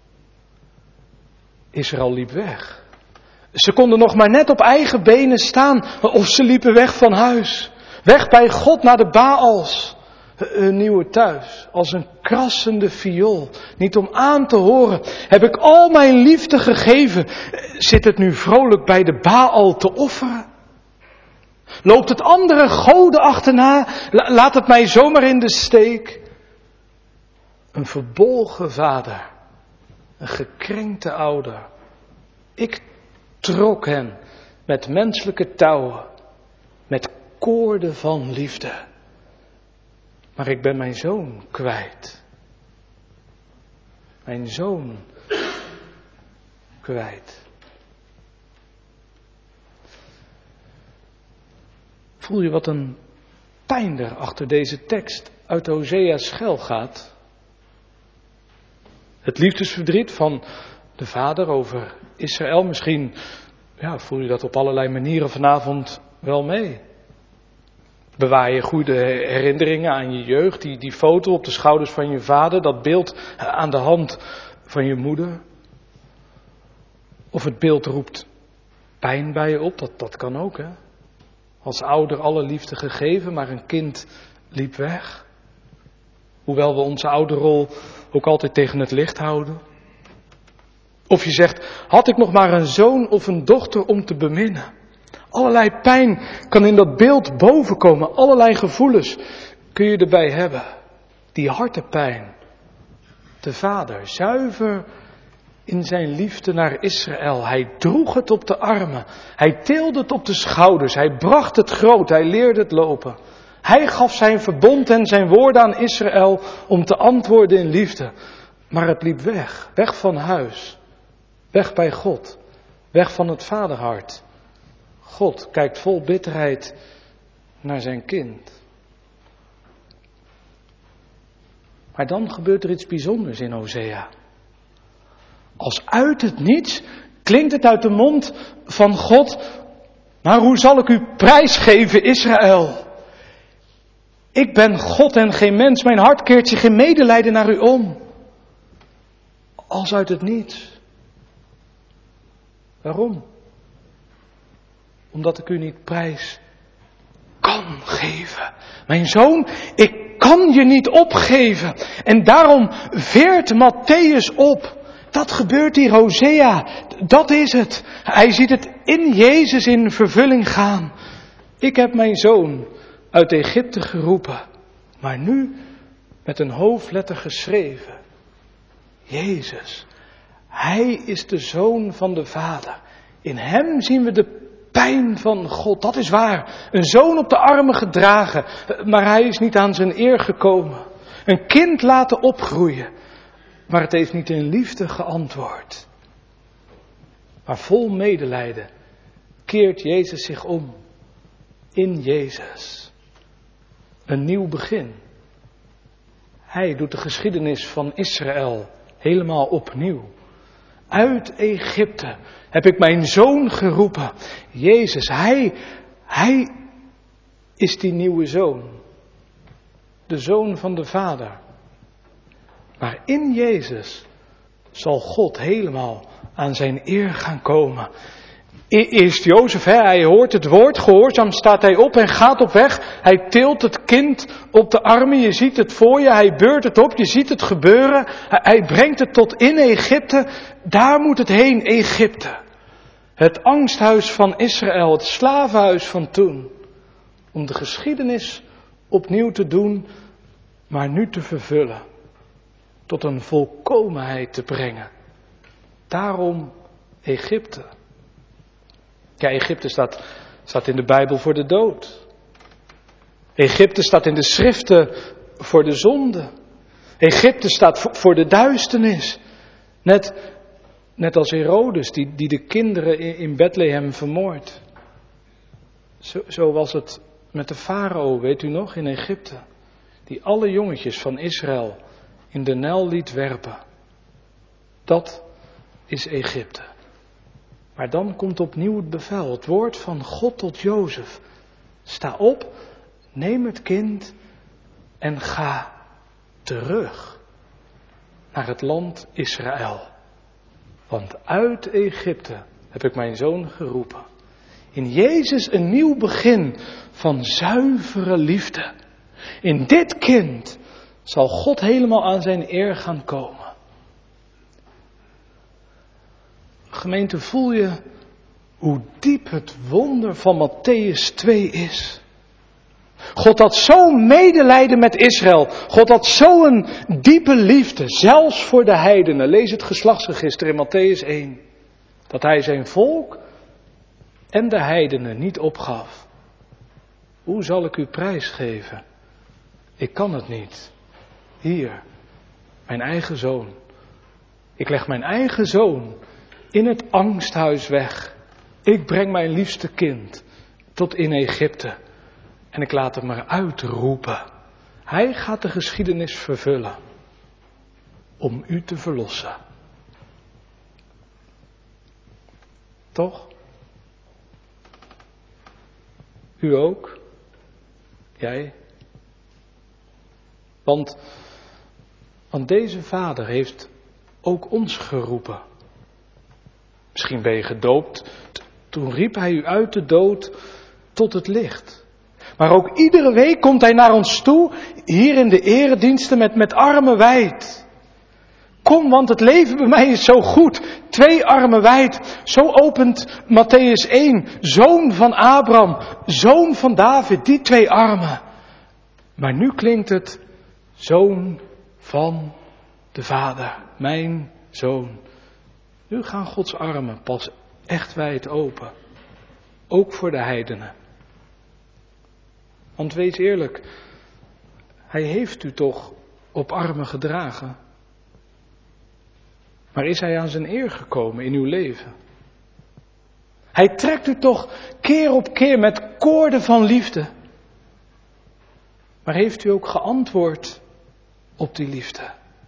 Israël liep weg. Ze konden nog maar net op eigen benen staan of ze liepen weg van huis. Weg bij God naar de Baals. Hun nieuwe thuis. Als een krassende viool. Niet om aan te horen. Heb ik al mijn liefde gegeven. Zit het nu vrolijk bij de Baal te offeren? Loopt het andere goden achterna? Laat het mij zomaar in de steek. Een verbolgen vader. Een gekrenkte ouder. Ik trok hen met menselijke touwen. Met koorden van liefde. Maar ik ben mijn zoon kwijt. Mijn zoon kwijt. Voel je wat een pijn er achter deze tekst uit Hosea schuil gaat? Het liefdesverdriet van de vader over Israël. Misschien ja, voel je dat op allerlei manieren vanavond wel mee. Bewaar je goede herinneringen aan je jeugd. Die, die foto op de schouders van je vader. Dat beeld aan de hand van je moeder. Of het beeld roept pijn bij je op. Dat, dat kan ook, hè. Als ouder alle liefde gegeven, maar een kind liep weg. Hoewel we onze ouderrol ook altijd tegen het licht houden. Of je zegt, had ik nog maar een zoon of een dochter om te beminnen. Allerlei pijn kan in dat beeld bovenkomen. Allerlei gevoelens kun je erbij hebben. Die hartepijn. De vader, zuiver in zijn liefde naar Israël. Hij droeg het op de armen. Hij tilde het op de schouders. Hij bracht het groot. Hij leerde het lopen. Hij gaf zijn verbond en zijn woorden aan Israël om te antwoorden in liefde. Maar het liep weg. Weg van huis. Weg bij God. Weg van het vaderhart. God kijkt vol bitterheid naar zijn kind. Maar dan gebeurt er iets bijzonders in Hosea. Als uit het niets klinkt het uit de mond van God. Maar hoe zal ik u prijsgeven, Israël? Ik ben God en geen mens. Mijn hart keert zich in medelijden naar u om. Als uit het niets. Waarom? Omdat ik u niet prijs kan geven. Mijn zoon, ik kan je niet opgeven. En daarom veert Mattheüs op. Dat gebeurt hier, Hosea. Dat is het. Hij ziet het in Jezus in vervulling gaan. Ik heb mijn zoon uit Egypte geroepen. Maar nu met een hoofdletter geschreven. Jezus. Hij is de zoon van de Vader. In hem zien we de pijn van God. Dat is waar. Een zoon op de armen gedragen. Maar hij is niet aan zijn eer gekomen. Een kind laten opgroeien. Maar het heeft niet in liefde geantwoord. Maar vol medelijden keert Jezus zich om. In Jezus. Een nieuw begin. Hij doet de geschiedenis van Israël helemaal opnieuw. Uit Egypte heb ik mijn zoon geroepen. Jezus, hij, hij is die nieuwe zoon. De zoon van de Vader. Maar in Jezus zal God helemaal aan zijn eer gaan komen. Eerst Jozef, hè, hij hoort het woord, gehoorzaam staat hij op en gaat op weg. Hij tilt het kind op de armen, je ziet het voor je, hij beurt het op, je ziet het gebeuren. Hij brengt het tot in Egypte, daar moet het heen, Egypte. Het angsthuis van Israël, het slavenhuis van toen. Om de geschiedenis opnieuw te doen, maar nu te vervullen. Tot een volkomenheid te brengen. Daarom Egypte. Ja, Egypte staat, staat in de Bijbel voor de dood. Egypte staat in de schriften voor de zonde. Egypte staat voor, voor de duisternis. Net, net als Herodes, die, die de kinderen in, in Bethlehem vermoordt. Zo, zo was het met de farao, weet u nog, in Egypte. Die alle jongetjes van Israël in de Nijl liet werpen. Dat is Egypte. Maar dan komt opnieuw het bevel, het woord van God tot Jozef. Sta op, neem het kind en ga terug naar het land Israël. Want uit Egypte heb ik mijn zoon geroepen. In Jezus een nieuw begin van zuivere liefde. In dit kind zal God helemaal aan zijn eer gaan komen. Gemeente, voel je hoe diep het wonder van Mattheüs twee is? God had zo'n medelijden met Israël. God had zo'n diepe liefde, zelfs voor de heidenen. Lees het geslachtsregister in Mattheüs één. Dat hij zijn volk en de heidenen niet opgaf. Hoe zal ik u prijsgeven? Ik kan het niet. Hier, mijn eigen zoon. Ik leg mijn eigen zoon in het angsthuis weg. Ik breng mijn liefste kind tot in Egypte. En ik laat hem maar uitroepen. Hij gaat de geschiedenis vervullen. Om u te verlossen. Toch? U ook? Jij? Want, want deze vader heeft ook ons geroepen. Misschien ben je gedoopt. Toen riep hij u uit de dood tot het licht. Maar ook iedere week komt hij naar ons toe, hier in de erediensten met, met armen wijd. Kom, want het leven bij mij is zo goed. Twee armen wijd. Zo opent Mattheüs één. Zoon van Abraham, zoon van David, die twee armen. Maar nu klinkt het zoon van de Vader, mijn zoon. Nu gaan Gods armen pas echt wijd open. Ook voor de heidenen. Want wees eerlijk, hij heeft u toch op armen gedragen. Maar is hij aan zijn eer gekomen in uw leven? Hij trekt u toch keer op keer met koorden van liefde. Maar heeft u ook geantwoord op die liefde?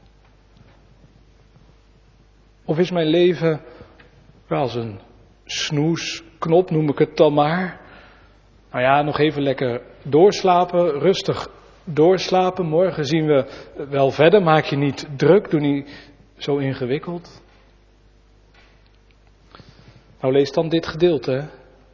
Of is mijn leven wel als een snoesknop, noem ik het dan maar. Nou ja, nog even lekker doorslapen, rustig doorslapen. Morgen zien we wel verder, maak je niet druk, doe niet zo ingewikkeld. Nou, lees dan dit gedeelte. Hè?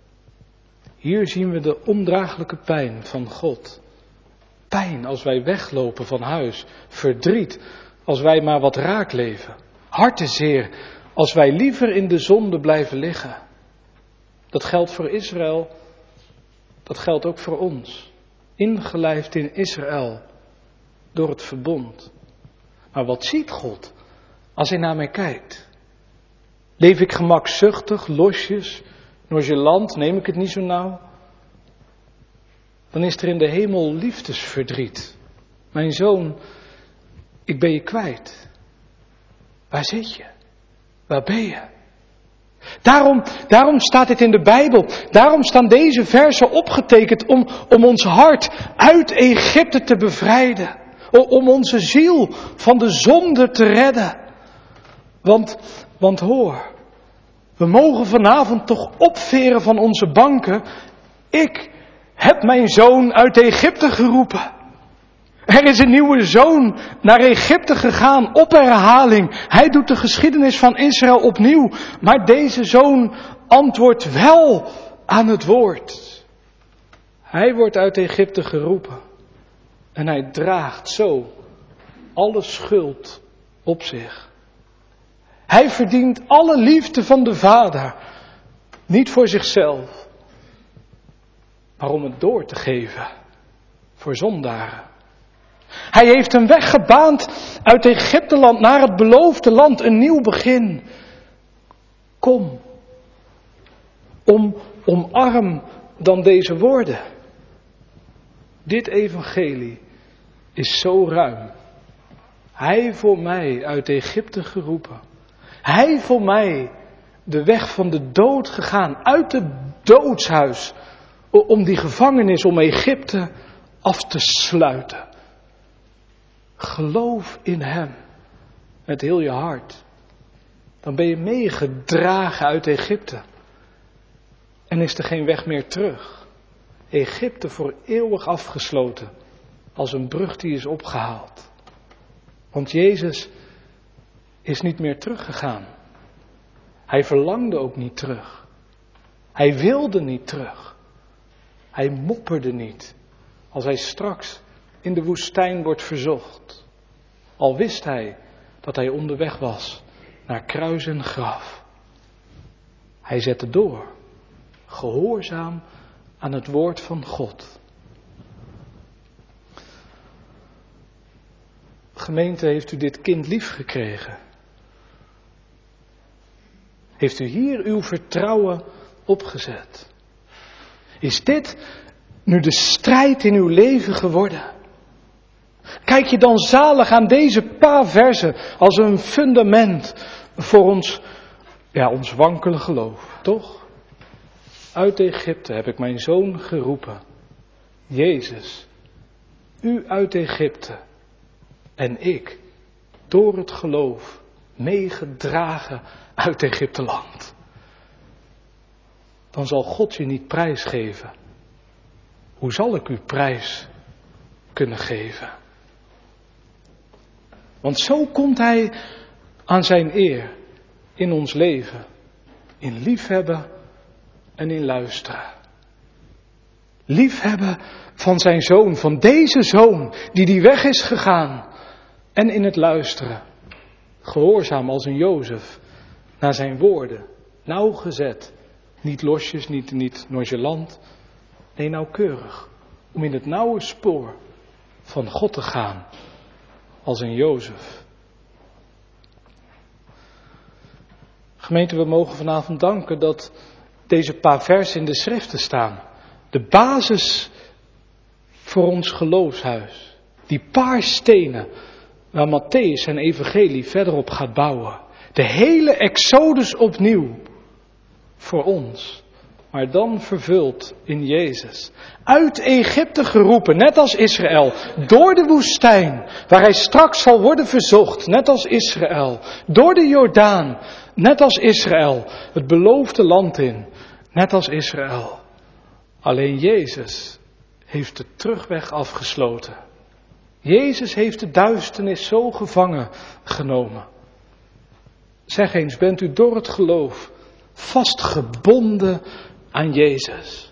Hier zien we de ondraaglijke pijn van God. Pijn als wij weglopen van huis. Verdriet als wij maar wat raak leven. Hartenzeer als wij liever in de zonde blijven liggen. Dat geldt voor Israël. Dat geldt ook voor ons. Ingelijfd in Israël. Door het verbond. Maar wat ziet God als hij naar mij kijkt? Leef ik gemakzuchtig, losjes, nonchalant, neem ik het niet zo nauw? Dan is er in de hemel liefdesverdriet. Mijn zoon, ik ben je kwijt. Waar zit je? Waar ben je? Daarom, daarom staat dit in de Bijbel. Daarom staan deze versen opgetekend om, om ons hart uit Egypte te bevrijden. Om onze ziel van de zonde te redden. Want, want hoor, we mogen vanavond toch opveren van onze banken. Ik heb mijn zoon uit Egypte geroepen. Er is een nieuwe zoon naar Egypte gegaan op herhaling. Hij doet de geschiedenis van Israël opnieuw. Maar deze zoon antwoordt wel aan het woord. Hij wordt uit Egypte geroepen. En hij draagt zo alle schuld op zich. Hij verdient alle liefde van de Vader. Niet voor zichzelf. Maar om het door te geven. Voor zondaren. Hij heeft een weg gebaand uit Egypteland naar het beloofde land. Een nieuw begin. Kom. Om, omarm dan deze woorden. Dit evangelie is zo ruim. Hij voor mij uit Egypte geroepen. Hij voor mij de weg van de dood gegaan. Uit het doodshuis. Om die gevangenis om Egypte af te sluiten. Geloof in hem. Met heel je hart. Dan ben je meegedragen uit Egypte. En is er geen weg meer terug. Egypte voor eeuwig afgesloten. Als een brug die is opgehaald. Want Jezus is niet meer teruggegaan. Hij verlangde ook niet terug. Hij wilde niet terug. Hij mopperde niet. Als hij straks in de woestijn wordt verzocht. Al wist hij dat hij onderweg was naar kruis en graf. Hij zette door. Gehoorzaam aan het woord van God. Gemeente, heeft u dit kind lief gekregen? Heeft u hier uw vertrouwen opgezet? Is dit nu de strijd in uw leven geworden? Kijk je dan zalig aan deze paar versen als een fundament voor ons, ja, ons wankele geloof, toch? Uit Egypte heb ik mijn zoon geroepen. Jezus, u uit Egypte en ik, door het geloof, meegedragen uit Egypteland. Dan zal God je niet prijsgeven. Hoe zal ik u prijs kunnen geven? Want zo komt hij aan zijn eer in ons leven. In liefhebben en in luisteren. Liefhebben van zijn zoon, van deze zoon die die weg is gegaan. En in het luisteren. Gehoorzaam als een Jozef naar zijn woorden. Nauwgezet. Niet losjes, niet, niet nonchalant. Nee, nauwkeurig. Om in het nauwe spoor van God te gaan. Als een Jozef. Gemeente, we mogen vanavond danken dat deze paar versen in de schriften staan. De basis voor ons geloofshuis. Die paar stenen waar Mattheüs zijn evangelie verder op gaat bouwen. De hele Exodus opnieuw. Voor ons. Maar dan vervuld in Jezus. Uit Egypte geroepen, net als Israël. Door de woestijn, waar hij straks zal worden verzocht, net als Israël. Door de Jordaan, net als Israël. Het beloofde land in, net als Israël. Alleen Jezus heeft de terugweg afgesloten. Jezus heeft de duisternis zo gevangen genomen. Zeg eens, bent u door het geloof Vastgebonden aan Jezus.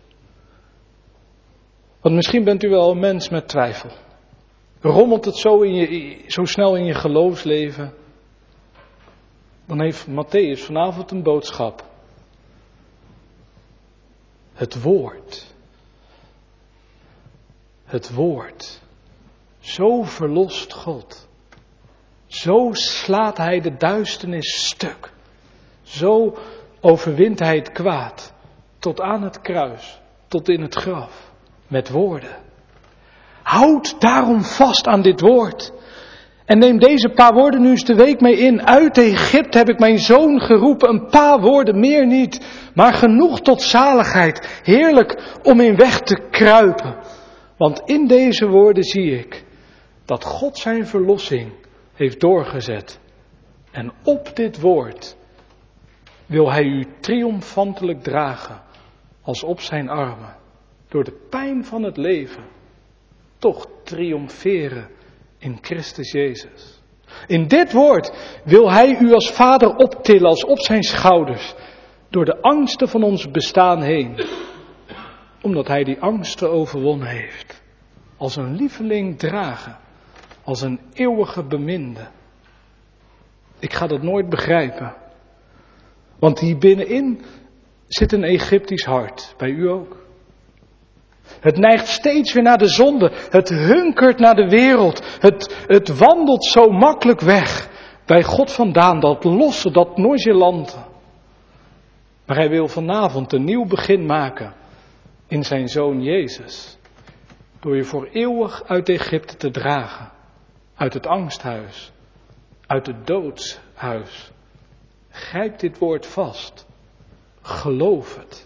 Want misschien bent u wel een mens met twijfel. Rommelt het zo, in je, zo snel in je geloofsleven? Dan heeft Mattheüs vanavond een boodschap. Het woord. Het woord. Zo verlost God. Zo slaat hij de duisternis stuk. Zo overwint hij het kwaad. Tot aan het kruis. Tot in het graf. Met woorden. Houd daarom vast aan dit woord. En neem deze paar woorden nu eens de week mee in. Uit Egypte heb ik mijn zoon geroepen. Een paar woorden, meer niet. Maar genoeg tot zaligheid. Heerlijk om in weg te kruipen. Want in deze woorden zie ik dat God zijn verlossing heeft doorgezet. En op dit woord wil hij u triomfantelijk dragen. Als op zijn armen. Door de pijn van het leven. Toch triomferen in Christus Jezus. In dit woord wil hij u als vader optillen, als op zijn schouders. Door de angsten van ons bestaan heen. Omdat hij die angsten overwonnen heeft. Als een lieveling dragen. Als een eeuwige beminde. Ik ga dat nooit begrijpen. Want hier binnenin zit een Egyptisch hart. Bij u ook. Het neigt steeds weer naar de zonde. Het hunkert naar de wereld. Het, het wandelt zo makkelijk weg. Bij God vandaan, dat losse, dat nonchalante. Maar hij wil vanavond een nieuw begin maken. In zijn zoon Jezus. Door je voor eeuwig uit Egypte te dragen. Uit het angsthuis. Uit het doodshuis. Grijp dit woord vast. Geloof het.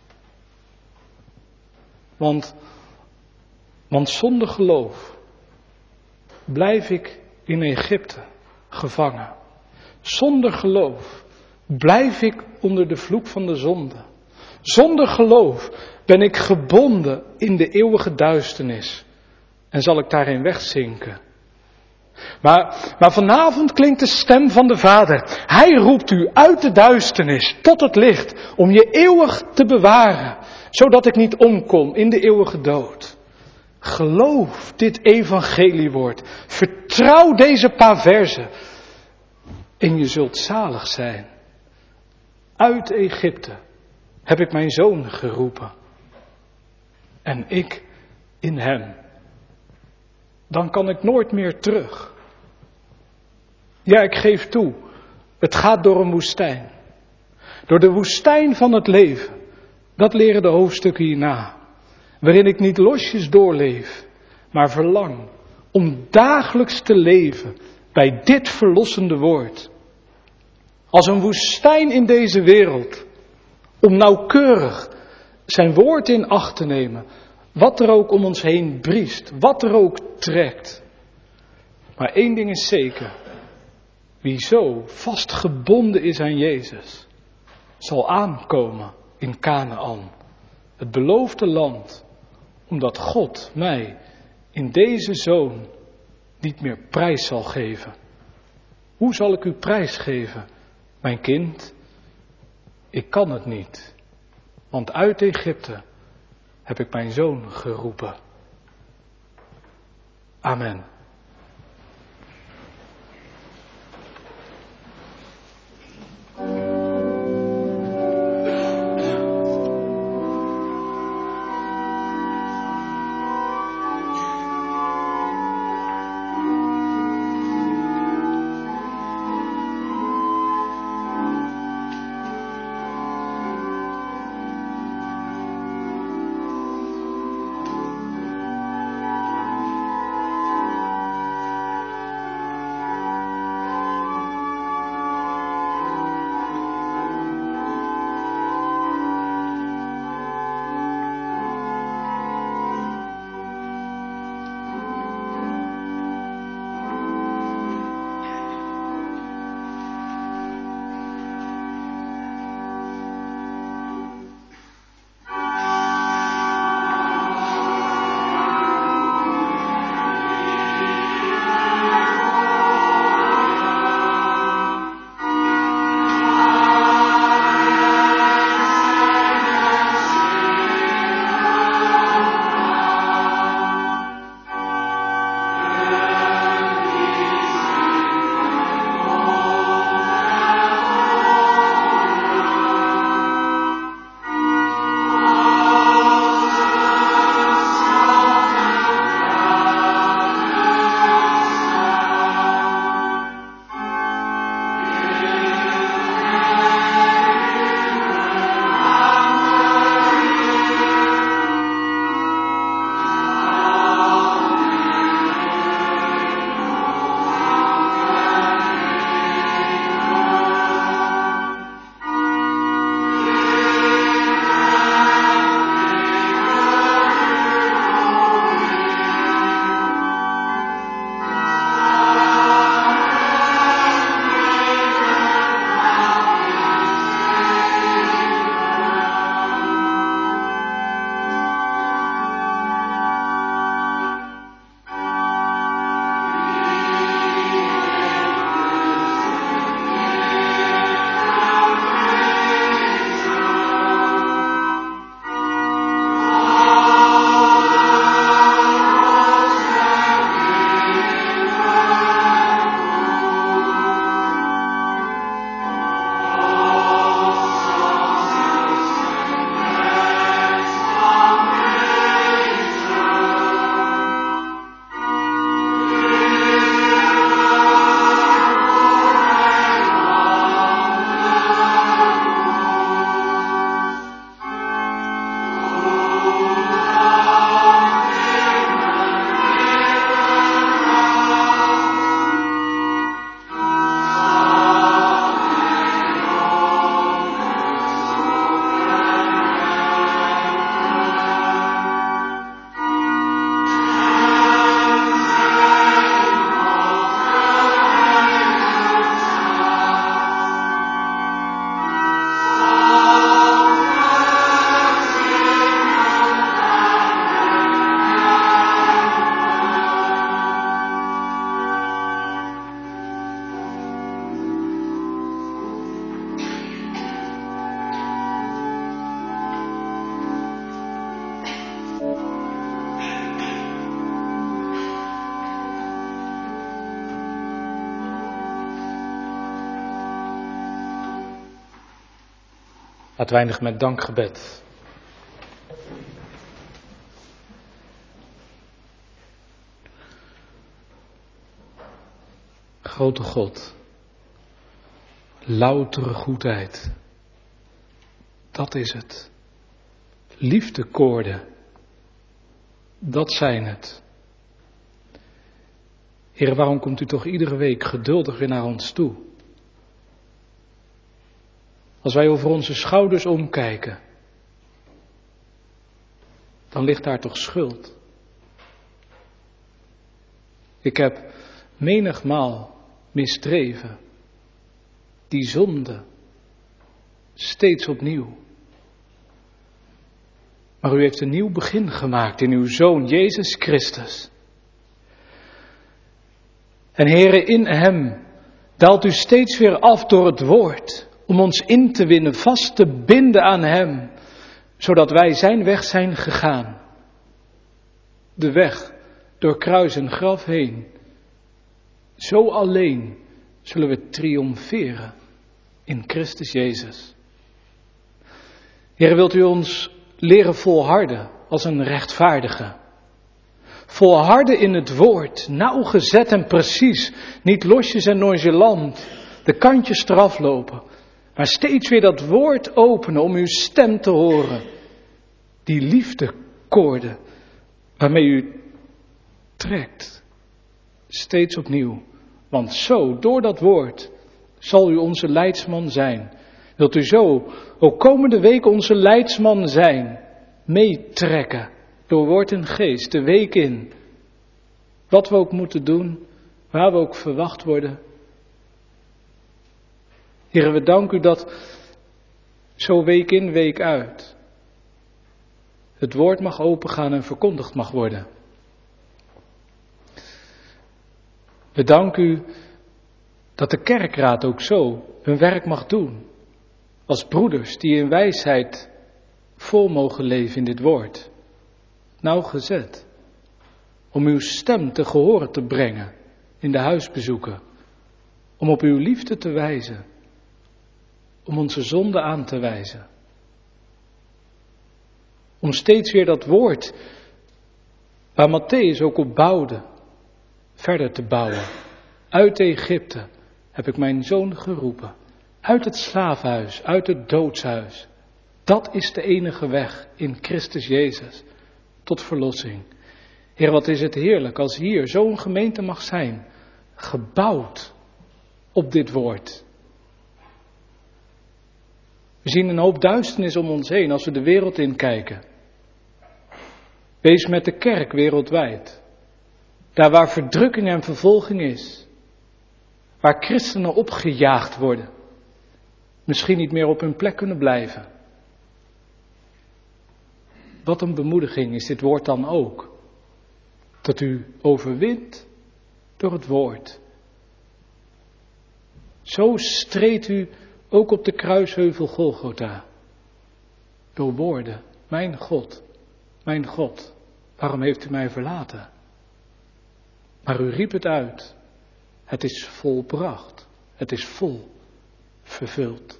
Want, want zonder geloof blijf ik in Egypte gevangen. Zonder geloof blijf ik onder de vloek van de zonde. Zonder geloof ben ik gebonden in de eeuwige duisternis. En zal ik daarin wegzinken. Maar, maar vanavond klinkt de stem van de Vader. Hij roept u uit de duisternis tot het licht. Om je eeuwig te bewaren. Zodat ik niet omkom in de eeuwige dood. Geloof dit evangeliewoord. Vertrouw deze paar verzen. En je zult zalig zijn. Uit Egypte heb ik mijn zoon geroepen. En ik in hem. Dan kan ik nooit meer terug. Ja, ik geef toe. Het gaat door een woestijn. Door de woestijn van het leven. Dat leren de hoofdstukken hierna. Waarin ik niet losjes doorleef. Maar verlang om dagelijks te leven bij dit verlossende woord. Als een woestijn in deze wereld. Om nauwkeurig zijn woord in acht te nemen. Wat er ook om ons heen briest. Wat er ook trekt. Maar één ding is zeker. Wie zo vastgebonden is aan Jezus. Zal aankomen in Kanaän. Het beloofde land. Omdat God mij in deze zoon niet meer prijs zal geven. Hoe zal ik u prijs geven, mijn kind? Ik kan het niet. Want uit Egypte heb ik mijn zoon geroepen. Amen. Laten we eindigen met dankgebed. Grote God, loutere goedheid, dat is het. Liefdekoorden, dat zijn het. Heer, waarom komt u toch iedere week geduldig weer naar ons toe? Als wij over onze schouders omkijken, dan ligt daar toch schuld. Ik heb menigmaal misdreven, die zonde, steeds opnieuw. Maar u heeft een nieuw begin gemaakt in uw Zoon Jezus Christus. En Heere, in hem daalt u steeds weer af door het woord, om ons in te winnen, vast te binden aan hem, zodat wij zijn weg zijn gegaan. De weg door kruis en graf heen. Zo alleen zullen we triomferen in Christus Jezus. Heer, wilt u ons leren volharden als een rechtvaardige. Volharden in het woord, nauwgezet en precies, niet losjes en nonchalant, de kantjes eraf lopen, maar steeds weer dat woord openen om uw stem te horen. Die liefdekoorden waarmee u trekt, steeds opnieuw. Want zo, door dat woord, zal u onze leidsman zijn. Wilt u zo ook komende week onze leidsman zijn, meetrekken, door woord en geest, de week in. Wat we ook moeten doen, waar we ook verwacht worden. Heere, we danken u dat zo week in, week uit het woord mag opengaan en verkondigd mag worden. We danken u dat de kerkraad ook zo hun werk mag doen. Als broeders die in wijsheid vol mogen leven in dit woord. Nauwgezet. Om uw stem te gehoren te brengen in de huisbezoeken. Om op uw liefde te wijzen. Om onze zonde aan te wijzen. Om steeds weer dat woord waar Mattheüs ook op bouwde, verder te bouwen. Uit Egypte heb ik mijn zoon geroepen. Uit het slaafhuis, uit het doodshuis. Dat is de enige weg in Christus Jezus tot verlossing. Heer, wat is het heerlijk als hier zo'n gemeente mag zijn, gebouwd op dit woord. We zien een hoop duisternis om ons heen als we de wereld inkijken. Wees met de kerk wereldwijd. Daar waar verdrukking en vervolging is. Waar christenen opgejaagd worden. Misschien niet meer op hun plek kunnen blijven. Wat een bemoediging is dit woord dan ook. Dat u overwint door het woord. Zo streed u ook op de kruisheuvel Golgotha. Door woorden, mijn God, mijn God, waarom heeft u mij verlaten? Maar u riep het uit. Het is volbracht. Het is vol vervuld.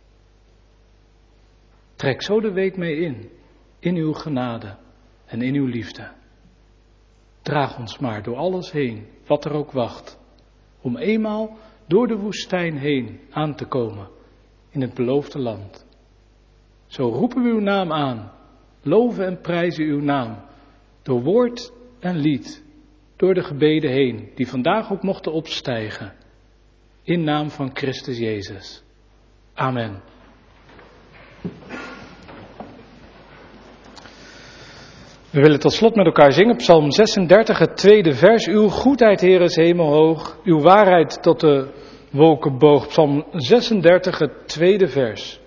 Trek zo de week mee in. In uw genade en in uw liefde. Draag ons maar door alles heen, wat er ook wacht. Om eenmaal door de woestijn heen aan te komen in het beloofde land. Zo roepen we uw naam aan. Loven en prijzen uw naam. Door woord en lied. Door de gebeden heen, die vandaag ook mochten opstijgen. In naam van Christus Jezus. Amen. We willen tot slot met elkaar zingen, Psalm zesendertig, het tweede vers. Uw goedheid, Heer, is hemelhoog, uw waarheid tot de wolken boog. Psalm zesendertig, het tweede vers.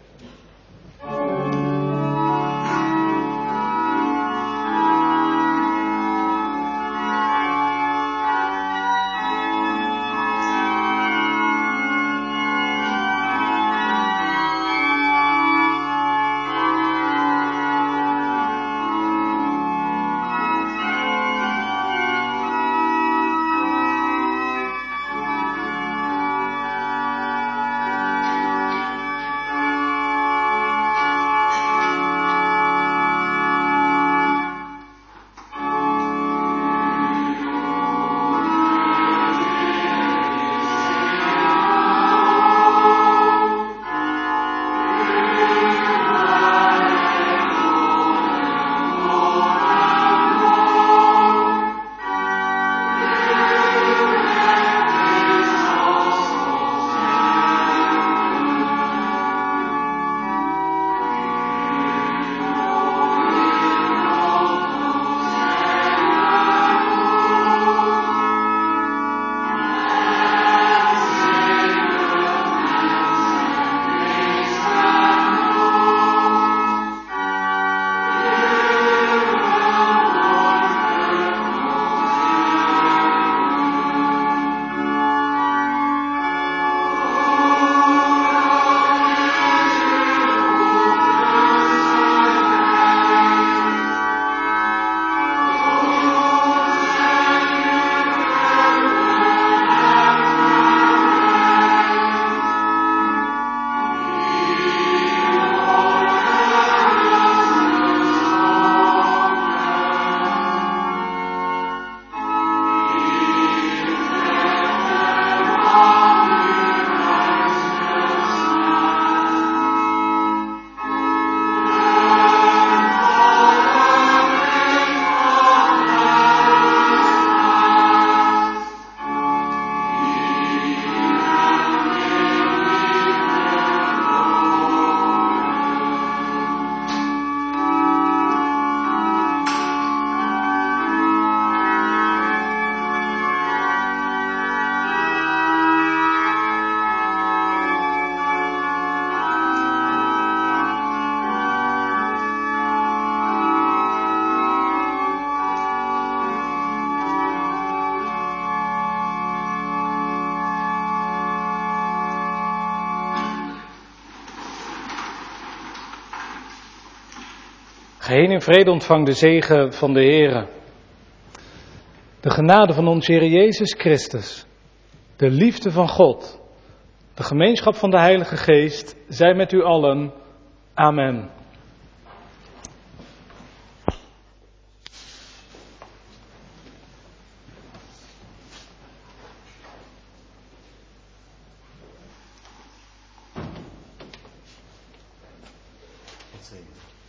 heen in vrede, ontvang de zegen van de Heere. De genade van onze Heer Jezus Christus, de liefde van God, de gemeenschap van de Heilige Geest, zij met u allen. Amen. Zegen.